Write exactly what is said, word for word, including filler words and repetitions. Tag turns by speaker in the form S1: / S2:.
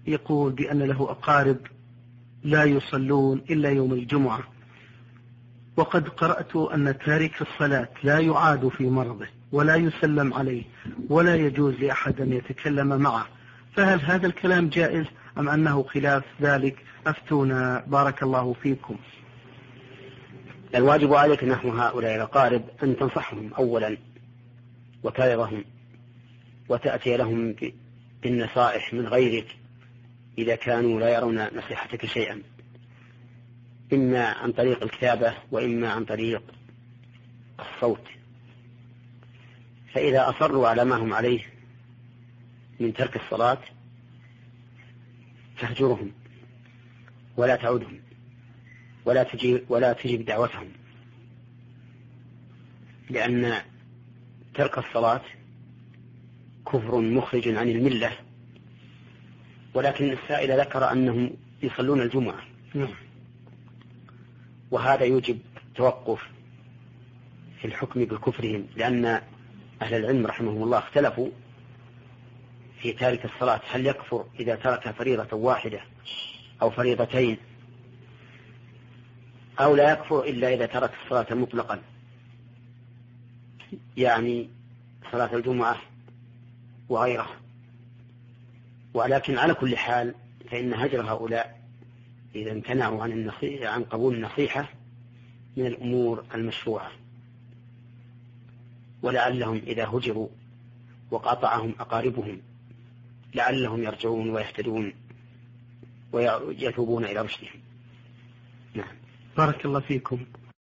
S1: يقول بأن له أقارب لا يصلون إلا يوم الجمعة، وقد قرأت أن تارك الصلاة لا يعاد في مرضه ولا يسلم عليه ولا يجوز لأحد أن يتكلم معه، فهل هذا الكلام جائز أم أنه خلاف ذلك؟ أفتونا بارك الله فيكم.
S2: الواجب عليك نحو هؤلاء الأقارب أن تنصحهم أولا وتعظهم وتأتي لهم بالنصائح من غيرك إذا كانوا لا يرون نصيحتك شيئا، إما عن طريق الكتابة وإما عن طريق الصوت. فإذا أصروا على ما هم عليه من ترك الصلاة فاهجرهم ولا تعودهم ولا تجيب, ولا تجيب دعوتهم، لأن ترك الصلاة كفر مخرج عن الملة. ولكن السائل ذكر أنهم يصلون الجمعة، وهذا يوجب توقف في الحكم بكفرهم، لأن أهل العلم رحمهم الله اختلفوا في تارك الصلاة، هل يكفر إذا ترك فريضة واحدة أو فريضتين، أو لا يكفر إلا إذا ترك الصلاة مطلقا، يعني صلاة الجمعة وغيرها. ولكن على كل حال فإن هجر هؤلاء إذا امتنعوا عن, النصيحة عن قبول النصيحة من الأمور المشروعة، ولعلهم إذا هجروا وقاطعهم أقاربهم لعلهم يرجعون ويهتدون ويتوبون إلى رشدهم. نعم.
S1: بارك الله فيكم.